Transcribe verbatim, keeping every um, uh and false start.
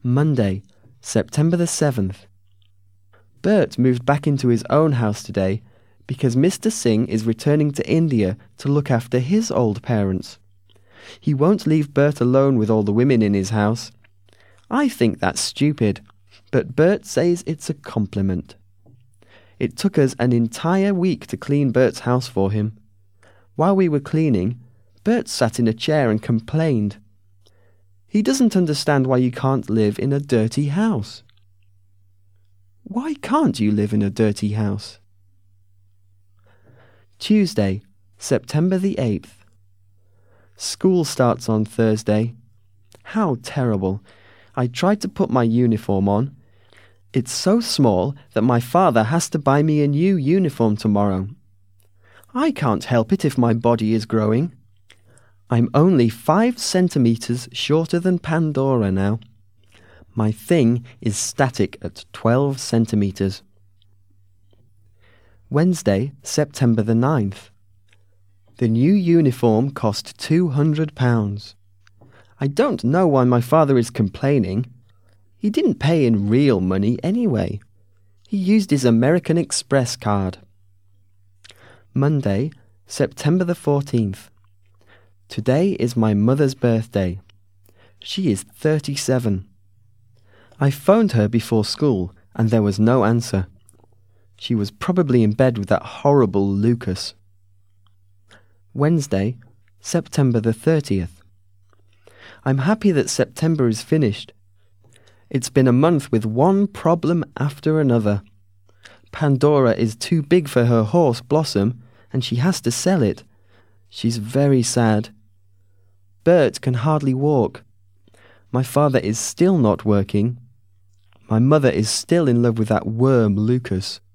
Monday, September the seventh. Bert moved back into his own house today because Mister Singh is returning to India to look after his old parents. He won't leave Bert alone with all the women in his house. I think that's stupid, but Bert says it's a compliment. It took us an entire week to clean Bert's house for him. While we were cleaning, Bert sat in a chair and complained. He doesn't understand why you can't live in a dirty house. Why can't you live in a dirty house? Tuesday, September the eighth. School starts on Thursday. How terrible. I tried to put my uniform on. It's so small that my father has to buy me a new uniform tomorrow. I can't help it if my body is growing. I'm only five centimetres shorter than Pandora now. My thing is static at twelve centimetres. Wednesday, September the ninth. The new uniform cost two hundred pounds. I don't know why my father is complaining. He didn't pay in real money anyway. He used his American Express card. Monday, September the fourteenth. Today is my mother's birthday. She is thirty-seven. I phoned her before school and there was no answer. She was probably in bed with that horrible Lucas. Wednesday, September the thirtieth. I'm happy that September is finished. It's been a month with one problem after another. Pandora is too big for her horse Blossom, and she has to sell it. She's very sad. Bert can hardly walk. My father is still not working. My mother is still in love with that worm Lucas.